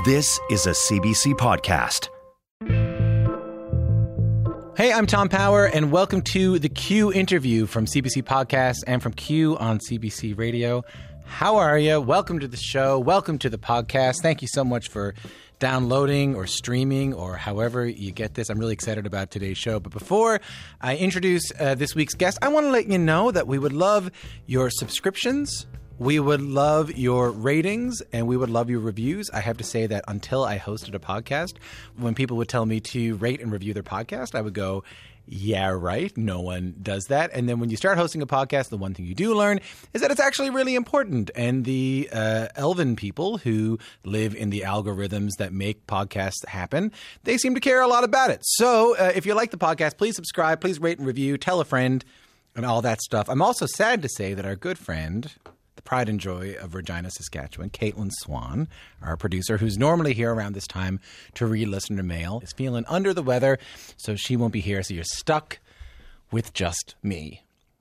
This is a CBC podcast. Hey, I'm Tom Power, and welcome to the Q interview from CBC Podcasts and from Q on CBC Radio. How are you? Welcome to the show. Welcome to the podcast. Thank you so much for downloading or streaming or however you get this. I'm really excited about today's show. But before I introduce this week's guest, I want to let you know that we would love your subscriptions. We would love your ratings and we would love your reviews. I have to say that until I hosted a podcast, when people would tell me to rate and review their podcast, I would go, yeah, right. No one does that. And then when you start hosting a podcast, the one thing you do learn is that it's actually really important. And the elven people who live in the algorithms that make podcasts happen, they seem to care a lot about it. So if you like the podcast, please subscribe, please rate and review, tell a friend, and all that stuff. I'm also sad to say that our good friend, the pride and joy of Regina, Saskatchewan, Caitlin Swan, our producer, who's normally here around this time to read listener mail, is feeling under the weather, so she won't be here. So you're stuck with just me.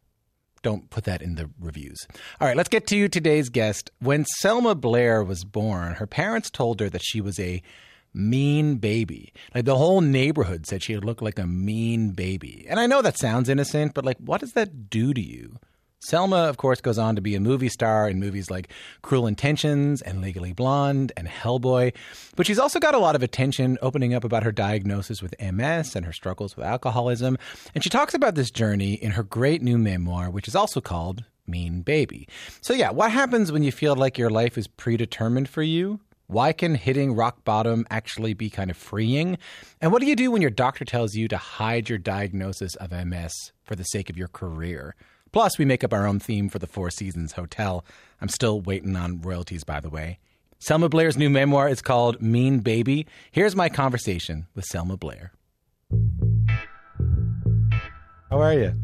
Don't put that in the reviews. All right, let's get to today's guest. When Selma Blair was born, her parents told her that she was a mean baby. Like the whole neighborhood said she looked like a mean baby. And I know that sounds innocent, but like, what does that do to you? Selma, of course, goes on to be a movie star in movies like Cruel Intentions and Legally Blonde and Hellboy. But she's also got a lot of attention opening up about her diagnosis with MS and her struggles with alcoholism. And she talks about this journey in her great new memoir, which is also called Mean Baby. So yeah, what happens when you feel like your life is predetermined for you? Why can hitting rock bottom actually be kind of freeing? And what do you do when your doctor tells you to hide your diagnosis of MS for the sake of your career? Plus, we make up our own theme for the Four Seasons Hotel. I'm still waiting on royalties, by the way. Selma Blair's new memoir is called Mean Baby. Here's my conversation with Selma Blair. How are you?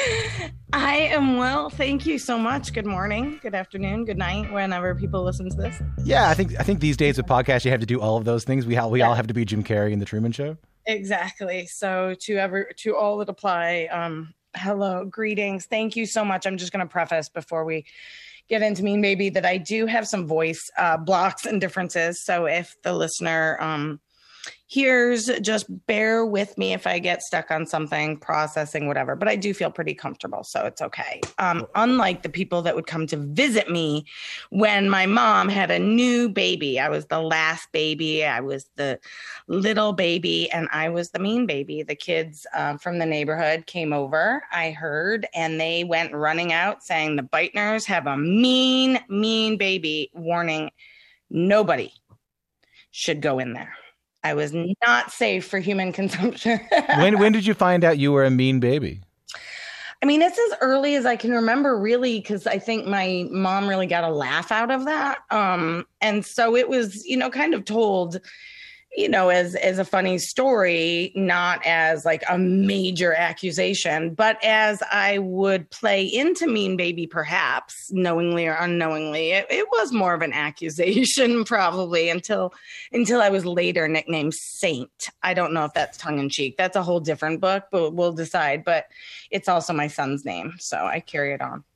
I am well. Thank you so much. Good morning, good afternoon, good night, whenever people listen to this. Yeah, I think these days with podcasts, you have to do all of those things. We all have to be Jim Carrey in The Truman Show. Exactly. So to all that apply, hello, greetings. Thank you so much. I'm just going to preface before we get into Mean Baby that I do have some voice blocks and differences. So if the listener hears, just bear with me if I get stuck on something, processing, whatever. But I do feel pretty comfortable, so it's okay. Unlike the people that would come to visit me when my mom had a new baby. I was the last baby. I was the little baby, and I was the mean baby. The kids from the neighborhood came over, I heard, and they went running out saying the Beitners have a mean, mean baby. Warning, nobody should go in there. I was not safe for human consumption. When did you find out you were a mean baby? I mean, it's as early as I can remember, really, because I think my mom really got a laugh out of that. And so it was, kind of told, as a funny story, not as like a major accusation, but as I would play into Mean Baby, perhaps knowingly or unknowingly, it was more of an accusation probably until I was later nicknamed Saint. I don't know if that's tongue in cheek. That's a whole different book, but we'll decide. But it's also my son's name, so I carry it on.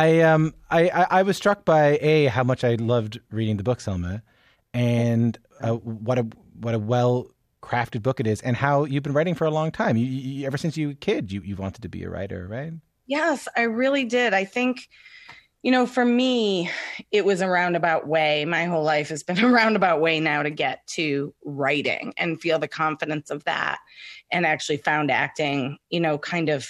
I was struck by how much I loved reading the book, Selma, and what a well-crafted book it is, and how you've been writing for a long time. You ever since you were a kid, you wanted to be a writer, right? Yes, I really did. I think, for me, it was a roundabout way. My whole life has been a roundabout way now to get to writing and feel the confidence of that, and actually found acting, kind of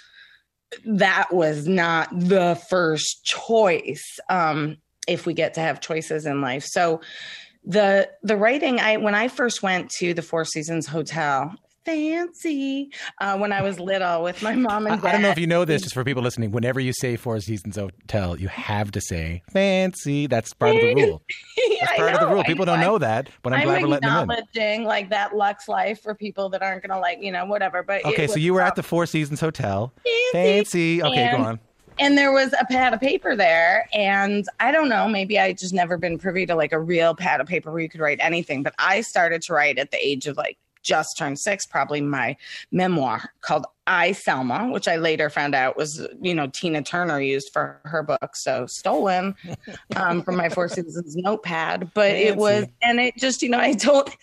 that was not the first choice, if we get to have choices in life. So the writing, when I first went to the Four Seasons Hotel, fancy, when I was little with my mom and dad. I don't know if you know this, just for people listening, whenever you say Four Seasons Hotel, you have to say fancy. That's part of the rule. That's part of the rule. People don't know that, but I'm glad we're letting them in. I'm acknowledging like that Lux life for people that aren't going to whatever. But okay, so you were at the Four Seasons Hotel. Fancy. Okay, go on. And there was a pad of paper there. And I don't know, maybe I just never been privy to like a real pad of paper where you could write anything. But I started to write at the age of like just turned 6, probably my memoir called I, Selma, which I later found out was, Tina Turner used for her book. So stolen from my Four Seasons notepad. But Fancy. it was, and it just, I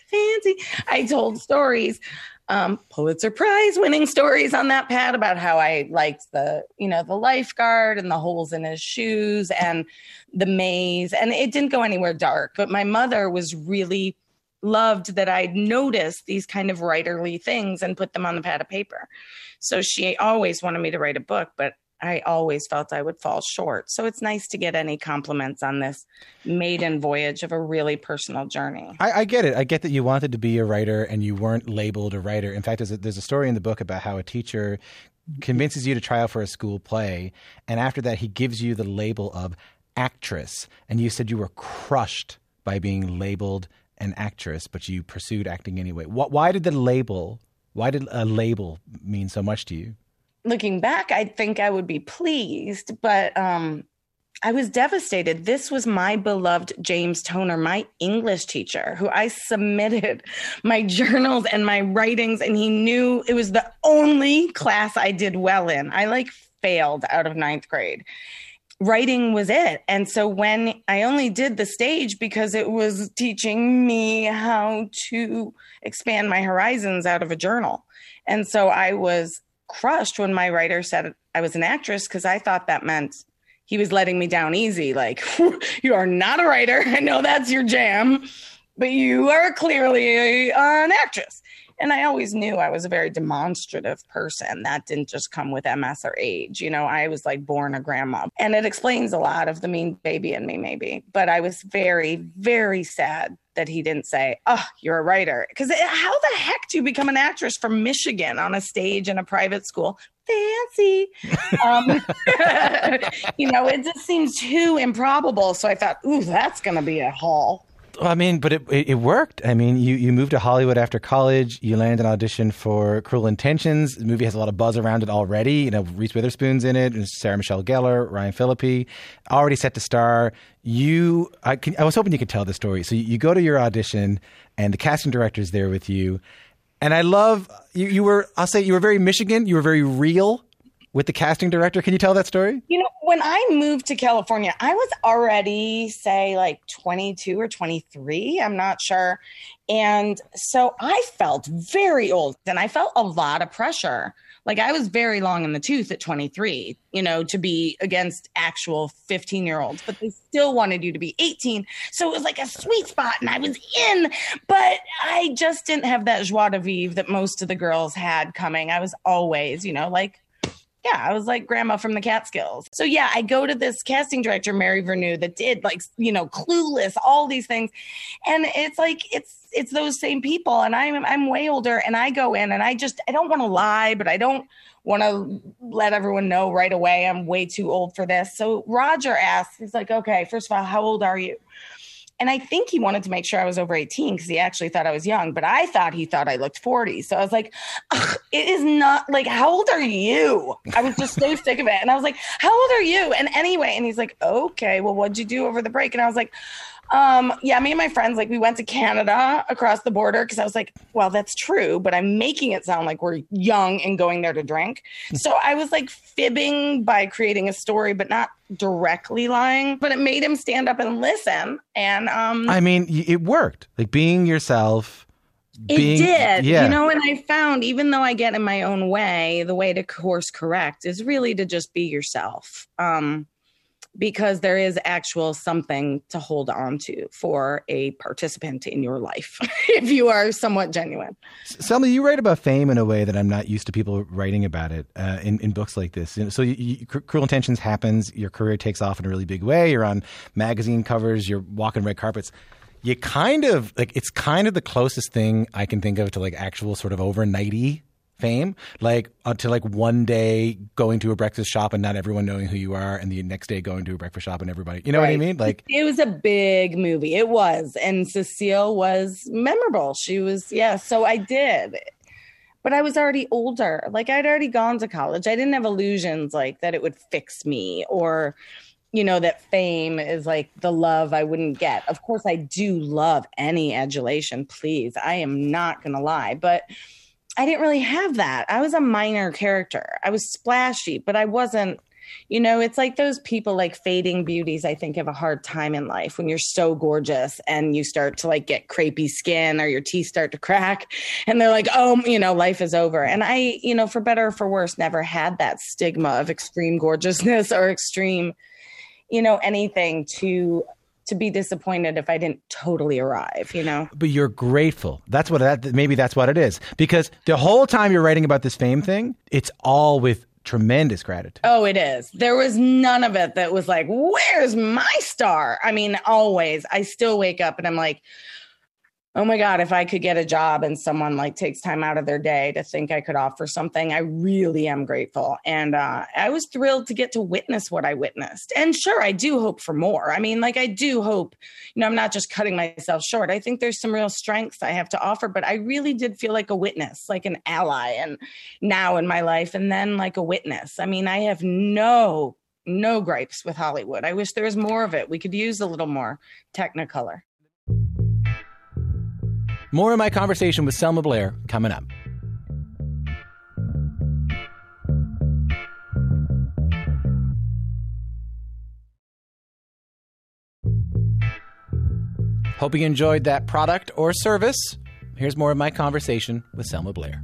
told stories, Pulitzer Prize winning stories on that pad about how I liked the lifeguard and the holes in his shoes and the maze. And it didn't go anywhere dark. But my mother was really loved that I'd noticed these kind of writerly things and put them on the pad of paper. So she always wanted me to write a book, but I always felt I would fall short. So it's nice to get any compliments on this maiden voyage of a really personal journey. I get it. I get that you wanted to be a writer and you weren't labeled a writer. In fact, there's a story in the book about how a teacher convinces you to try out for a school play. And after that, he gives you the label of actress. And you said you were crushed by being labeled an actress, but you pursued acting anyway. Why did a label mean so much to you? Looking back, I think I would be pleased, but I was devastated. This was my beloved James Toner, my English teacher, who I submitted my journals and my writings, and he knew it was the only class I did well in. I failed out of 9th grade. Writing was it. And so when I only did the stage because it was teaching me how to expand my horizons out of a journal. And so I was crushed when my writer said I was an actress, because I thought that meant he was letting me down easy. Like, you are not a writer. I know that's your jam, but you are clearly an actress. And I always knew I was a very demonstrative person. That didn't just come with MS or age. I was born a grandma. And it explains a lot of the mean baby in me, maybe. But I was very, very sad that he didn't say, oh, you're a writer. Because how the heck do you become an actress from Michigan on a stage in a private school? Fancy. It just seems too improbable. So I thought, ooh, that's going to be a haul. I mean, but it worked. I mean, you moved to Hollywood after college. You landed an audition for Cruel Intentions. The movie has a lot of buzz around it already. Reese Witherspoon's in it, and Sarah Michelle Gellar, Ryan Phillippe, already set to star. I was hoping you could tell the story. So you go to your audition, and the casting director's there with you. And I love you were very Michigan. You were very real with the casting director. Can you tell that story? When I moved to California, I was already, say, 22 or 23. I'm not sure. And so I felt very old, and I felt a lot of pressure. I was very long in the tooth at 23, to be against actual 15-year-olds, but they still wanted you to be 18. So it was a sweet spot, and I was in, but I just didn't have that joie de vivre that most of the girls had coming. I was always, I was like grandma from the Catskills. So yeah, I go to this casting director, Mary Vernew, that did Clueless, all these things. And it's those same people. And I'm way older, and I go in and I don't want to lie, but I don't want to let everyone know right away I'm way too old for this. So Roger asks, he's like, okay, first of all, how old are you? And I think he wanted to make sure I was over 18 because he actually thought I was young, but I thought he thought I looked 40. So I was like, it is not how old are you? I was just so sick of it. And I was like, how old are you? And anyway, and he's like, okay, well, what'd you do over the break? And I was like, yeah, me and my friends, we went to Canada across the border, because I was like, well, that's true, but I'm making it sound like we're young and going there to drink. So I was fibbing by creating a story, but not directly lying, but it made him stand up and listen. And I mean, it worked. Being yourself. It did. Yeah. And I found, even though I get in my own way, the way to course correct is really to just be yourself. Because there is actual something to hold on to for a participant in your life, if you are somewhat genuine. Selma, you write about fame in a way that I'm not used to people writing about it in books like this. So Cruel Intentions happens, your career takes off in a really big way, you're on magazine covers, you're walking red carpets. You kind of, it's kind of the closest thing I can think of to actual sort of overnighty fame, to one day going to a breakfast shop and not everyone knowing who you are, and the next day going to a breakfast shop and everybody, you know what I mean? It was a big movie. It was. And Cecile was memorable. She was, yeah. So I did. But I was already older. I'd already gone to college. I didn't have illusions that it would fix me, or, that fame is the love I wouldn't get. Of course, I do love any adulation, please. I am not going to lie. But I didn't really have that. I was a minor character. I was splashy, but I wasn't, it's like those people like fading beauties, I think, have a hard time in life when you're so gorgeous and you start to like get crepey skin or your teeth start to crack and they're like, oh, life is over. And I, for better or for worse, never had that stigma of extreme gorgeousness or extreme, anything to be disappointed if I didn't totally arrive, But you're grateful. Maybe that's what it is. Because the whole time you're writing about this fame thing, it's all with tremendous gratitude. Oh, it is. There was none of it that was like, where's my star? I mean, always. I still wake up and I'm like, oh my God, if I could get a job and someone like takes time out of their day to think I could offer something, I really am grateful. And I was thrilled to get to witness what I witnessed. And sure, I do hope for more. I mean, like I do hope, I'm not just cutting myself short. I think there's some real strengths I have to offer, but I really did feel like a witness, like an ally and now in my life, and then like a witness. I mean, I have no gripes with Hollywood. I wish there was more of it. We could use a little more Technicolor. More of my conversation with Selma Blair coming up. Hope you enjoyed that product or service. Here's more of my conversation with Selma Blair.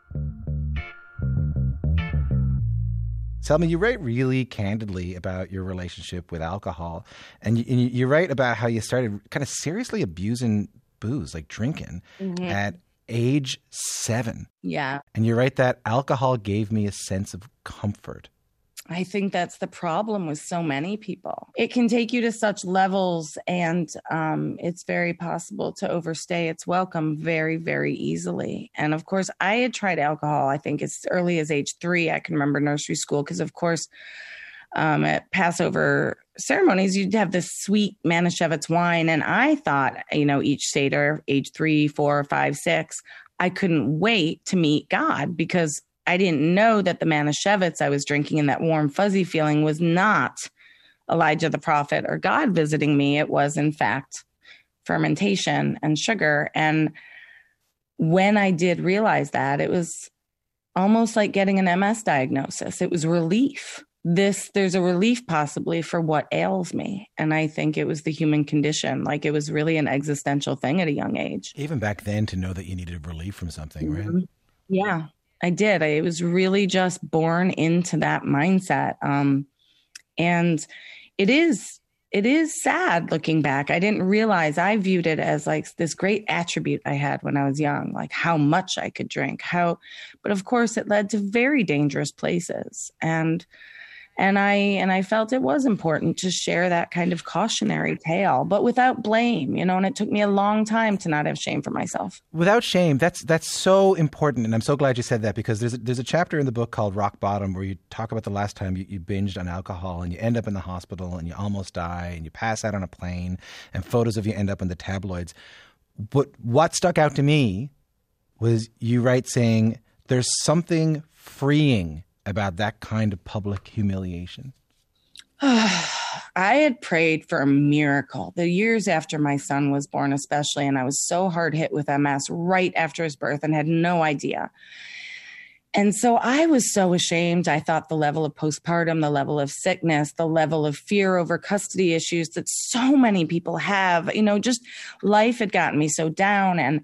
Selma, you write really candidly about your relationship with alcohol. And you write about how you started kind of seriously abusing booze, like drinking, at age 7. Yeah. And you write that alcohol gave me a sense of comfort. I think that's the problem with so many people. It can take you to such levels, and it's very possible to overstay its welcome very, very easily. And of course, I had tried alcohol, I think as early as age 3. I can remember nursery school because, of course, at Passover ceremonies, you'd have this sweet Manischewitz wine. And I thought, each Seder, age 3, 4, 5, 6, I couldn't wait to meet God because I didn't know that the Manischewitz I was drinking and that warm, fuzzy feeling was not Elijah the prophet or God visiting me. It was, in fact, fermentation and sugar. And when I did realize that, it was almost like getting an MS diagnosis. It was relief. There's a relief possibly for what ails me. And I think it was the human condition. Like it was really an existential thing at a young age. Even back then to know that you needed relief from something, right? Yeah, I did. I was really just born into that mindset. And it is sad looking back. I didn't realize I viewed it as like this great attribute I had when I was young, like how much I could drink, but of course it led to very dangerous places. And I felt it was important to share that kind of cautionary tale, but without blame, and it took me a long time to not have shame for myself. Without shame, that's so important. And I'm so glad you said that because there's a chapter in the book called Rock Bottom where you talk about the last time you binged on alcohol and you end up in the hospital and you almost die and you pass out on a plane and photos of you end up in the tabloids. But what stuck out to me was you write saying there's something freeing about that kind of public humiliation. I had prayed for a miracle the years after my son was born, especially, and I was so hard hit with MS right after his birth and had no idea. And so I was so ashamed. I thought the level of postpartum, the level of sickness, the level of fear over custody issues that so many people have, just life had gotten me so down. And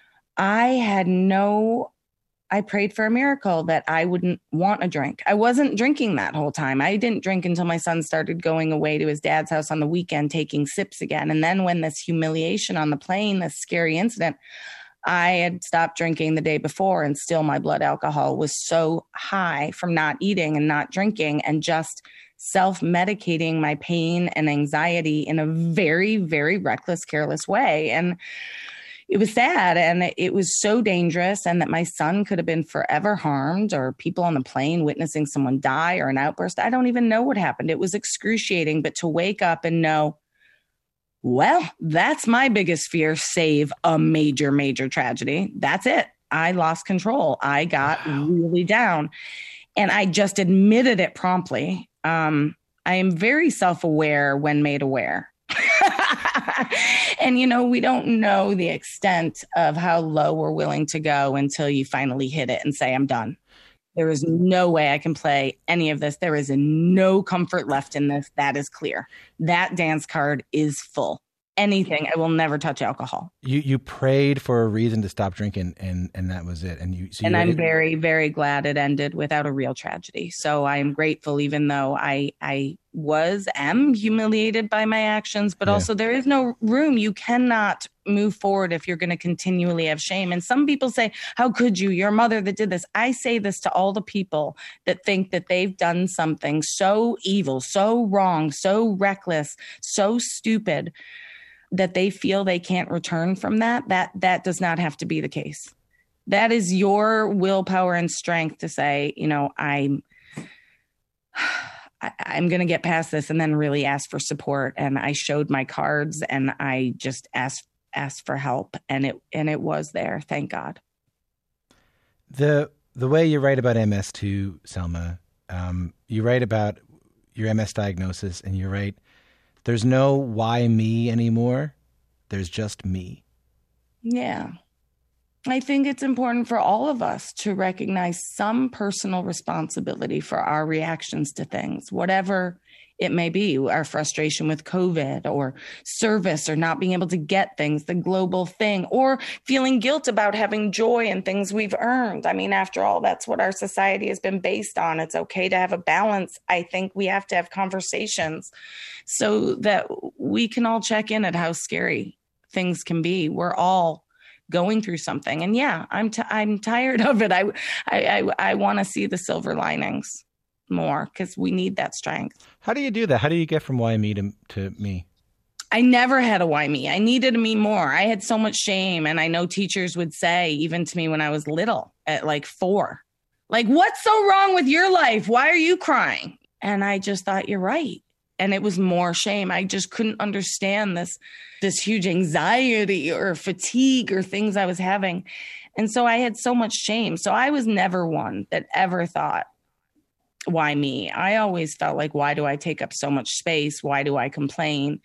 I prayed for a miracle that I wouldn't want a drink. I wasn't drinking that whole time. I didn't drink until my son started going away to his dad's house on the weekend, taking sips again. And then when this humiliation on the plane, this scary incident, I had stopped drinking the day before and still my blood alcohol was so high from not eating and not drinking and just self-medicating my pain and anxiety in a very, very reckless, careless way. And it was sad and it was so dangerous, and that my son could have been forever harmed, or people on the plane witnessing someone die or an outburst. I don't even know what happened. It was excruciating, but to wake up and know, well, that's my biggest fear, save a major, major tragedy. That's it. I lost control. I got really down and I just admitted it promptly. I am very self-aware when made aware. And, we don't know the extent of how low we're willing to go until you finally hit it and say, I'm done. There is no way I can play any of this. There is no comfort left in this. That is clear. That dance card is full. Anything. I will never touch alcohol. You prayed for a reason to stop drinking, and that was it. And I'm very, very glad it ended without a real tragedy. So I am grateful, even though I am humiliated by my actions, but also there is no room. You cannot move forward if you're going to continually have shame. And some people say, how could you? Your mother that did this. I say this to all the people that think that they've done something so evil, so wrong, so reckless, so stupid, that they feel they can't return from that does not have to be the case. That is your willpower and strength to say, I'm going to get past this, and then really ask for support. And I showed my cards, and I just asked for help, and it was there. Thank God. The way you write about MS too, Selma, you write about your MS diagnosis, and you write, there's no why me anymore. There's just me. Yeah. I think it's important for all of us to recognize some personal responsibility for our reactions to things, whatever it may be, our frustration with COVID or service or not being able to get things, the global thing, or feeling guilt about having joy in things we've earned. I mean, after all, that's what our society has been based on. It's okay to have a balance. I think we have to have conversations so that we can all check in at how scary things can be. We're all going through something. And yeah, I'm tired of it. I want to see the silver linings more, because we need that strength. How do you do that? How do you get from why me to me? I never had a why me. I needed a me more. I had so much shame. And I know teachers would say, even to me when I was little, at like 4, like, what's so wrong with your life? Why are you crying? And I just thought, you're right. And it was more shame. I just couldn't understand this huge anxiety or fatigue or things I was having. And so I had so much shame. So I was never one that ever thought, why me? I always felt like, why do I take up so much space? Why do I complain?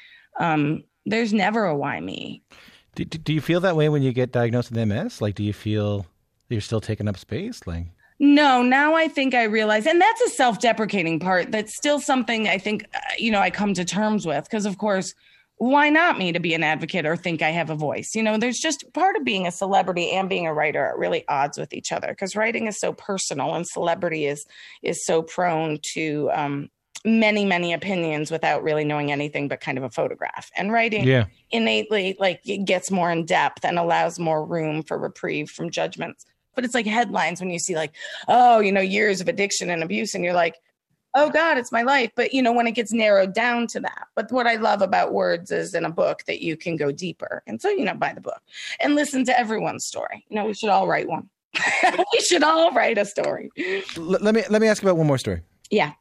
There's never a why me. Do you feel that way when you get diagnosed with MS? Like, do you feel you're still taking up space? Like, no, now I think I realize, and that's a self-deprecating part. That's still something I think, I come to terms with, because of course, why not me to be an advocate or think I have a voice? There's just part of being a celebrity and being a writer are really odds with each other, because writing is so personal and celebrity is so prone to many, many opinions without really knowing anything but kind of a photograph. And writing innately, like, it gets more in depth and allows more room for reprieve from judgments. But it's like headlines when you see like, years of addiction and abuse, and you're like, oh God, it's my life. But, when it gets narrowed down to that. But what I love about words is in a book that you can go deeper. And so, buy the book and listen to everyone's story. We should all write one. We should all write a story. Let me ask you about one more story. Yeah.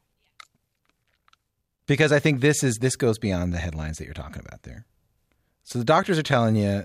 Because I think this goes beyond the headlines that you're talking about there. So the doctors are telling you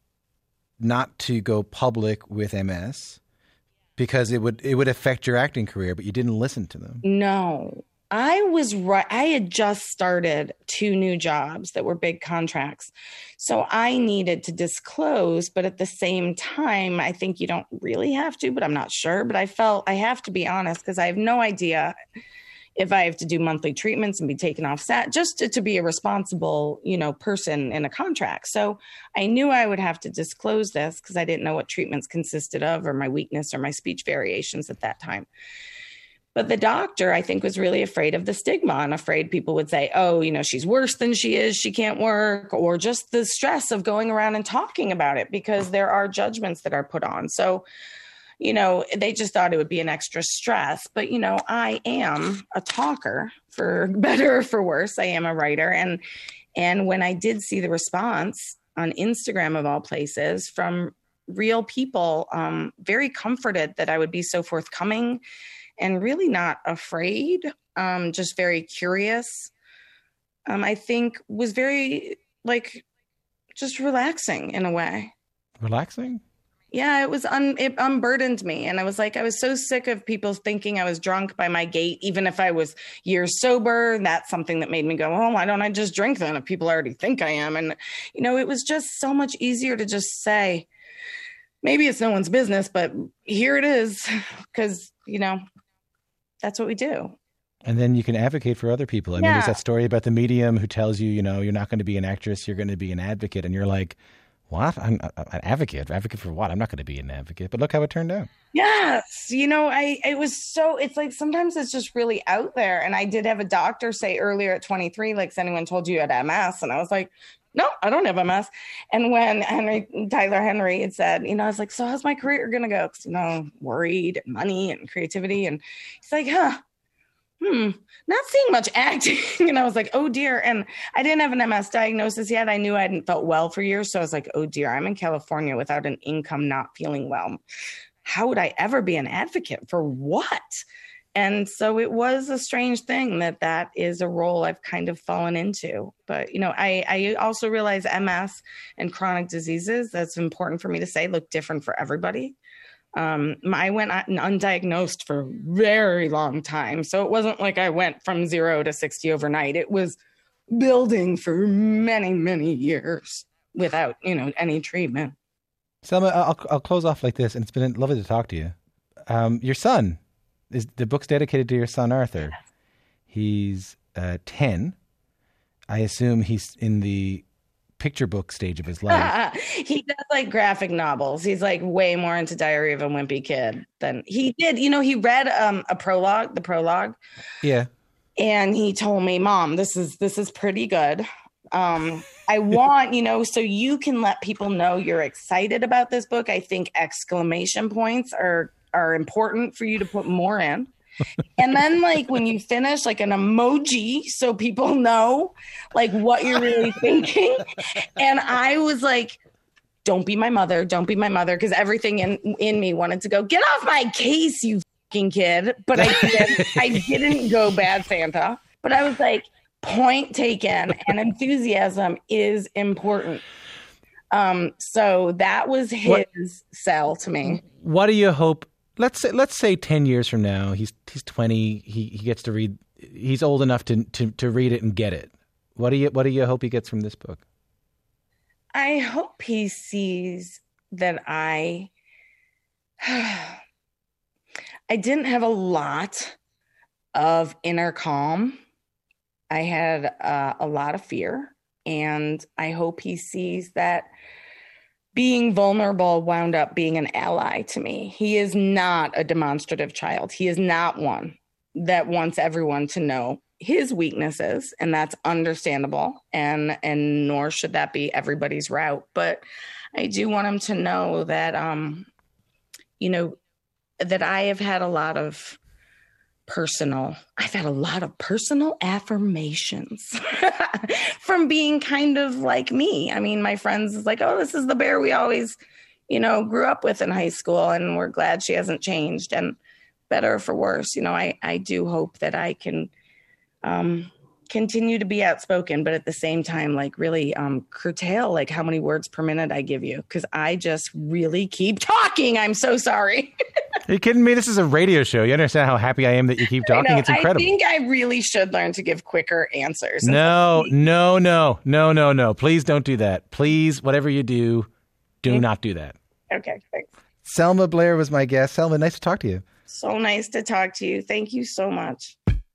not to go public with MS because it would affect your acting career, but you didn't listen to them. No, I was right. I had just started 2 new jobs that were big contracts. So I needed to disclose, but at the same time, I think you don't really have to, but I'm not sure. But I felt I have to be honest, because I have no idea if I have to do monthly treatments and be taken off set, just to be a responsible, person in a contract. So I knew I would have to disclose this because I didn't know what treatments consisted of, or my weakness or my speech variations at that time. But the doctor, I think, was really afraid of the stigma and afraid people would say, oh, she's worse than she is, she can't work, or just the stress of going around and talking about it, because there are judgments that are put on. So they just thought it would be an extra stress. But, I am a talker, for better or for worse. I am a writer. And when I did see the response on Instagram, of all places, from real people, very comforted that I would be so forthcoming and really not afraid, just very curious, I think was very, just relaxing in a way. Relaxing? Yeah, it unburdened me. And I was like, I was so sick of people thinking I was drunk by my gait, even if I was years sober. That's something that made me go, oh, why don't I just drink then if people already think I am? And, it was just so much easier to just say, maybe it's no one's business, but here it is. Because, that's what we do. And then you can advocate for other people. I mean, there's that story about the medium who tells you, you're not going to be an actress, you're going to be an advocate. And you're like, what? I'm an advocate. Advocate for what? I'm not going to be an advocate. But look how it turned out. Yes. It's like sometimes it's just really out there. And I did have a doctor say earlier at 23, like, has anyone told you had MS? And I was like, no, I don't have MS. And when Tyler Henry had said, I was like, so how's my career going to go? Because, worried and money and creativity. And he's like, not seeing much acting. And I was like, oh dear. And I didn't have an MS diagnosis yet. I knew I hadn't felt well for years. So I was like, oh dear, I'm in California without an income, not feeling well. How would I ever be an advocate for what? And so it was a strange thing that is a role I've kind of fallen into. But, I also realize MS and chronic diseases, that's important for me to say, look different for everybody. I went undiagnosed for a very long time. So it wasn't like I went from 0 to 60 overnight. It was building for many, many years without, any treatment. Selma, I'll close off like this, and it's been lovely to talk to you. Your son, the book's dedicated to your son, Arthur. He's 10. I assume he's in the picture book stage of his life. He does like graphic novels. He's like way more into Diary of a Wimpy Kid than he did. He read the prologue. Yeah. And he told me, Mom, this is pretty good. I want, so you can let people know you're excited about this book. I think exclamation points are important for you to put more in. And then like when you finish, like an emoji so people know like what you're really thinking. And I was like, don't be my mother, because everything in me wanted to go, get off my case, you fucking kid. But I didn't go bad Santa. But I was like, point taken, and enthusiasm is important. So that was his sell to me. What do you hope? Let's say 10 years from now, he's 20. He gets to read. He's old enough to read it and get it. What do you hope he gets from this book? I hope he sees that I didn't have a lot of inner calm. I had a lot of fear, and I hope he sees that being vulnerable wound up being an ally to me. He is not a demonstrative child. He is not one that wants everyone to know his weaknesses, and that's understandable, and nor should that be everybody's route. But I do want him to know that, that I've had a lot of personal affirmations from being kind of like me. I mean, my friends is like, oh, this is the bear we always, grew up with in high school, and we're glad she hasn't changed, and better or for worse. I do hope that I can continue to be outspoken, but at the same time, like really curtail like how many words per minute I give you, because I just really keep talking. I'm so sorry. Are you kidding me? This is a radio show. You understand how happy I am that you keep talking? It's incredible. I think I really should learn to give quicker answers. No. Please don't do that. Please, whatever you do not do that. Okay, thanks. Selma Blair was my guest. Selma, nice to talk to you. So nice to talk to you. Thank you so much.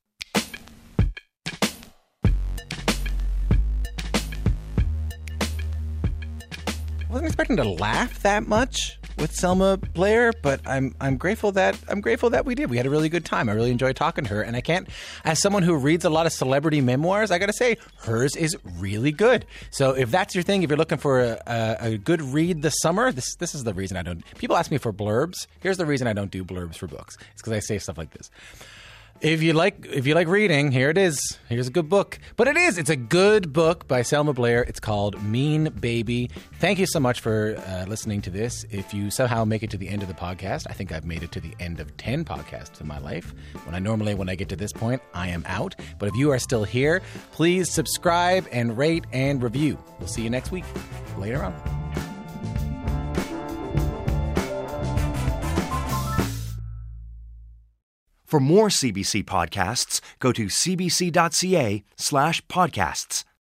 I wasn't expecting to laugh that much with Selma Blair, but I'm grateful that we did. We had a really good time. I really enjoyed talking to her, and I can't, as someone who reads a lot of celebrity memoirs, I got to say hers is really good. So if that's your thing, if you're looking for a good read this summer, this is the reason I don't. People ask me for blurbs. Here's the reason I don't do blurbs for books. It's because I say stuff like this. If you like reading, here it is. Here's a good book. But it's a good book by Selma Blair. It's called Mean Baby. Thank you so much for listening to this. If you somehow make it to the end of the podcast, I think I've made it to the end of 10 podcasts in my life. When I get to this point, I am out. But if you are still here, please subscribe and rate and review. We'll see you next week. Later on. For more CBC podcasts, go to cbc.ca/podcasts.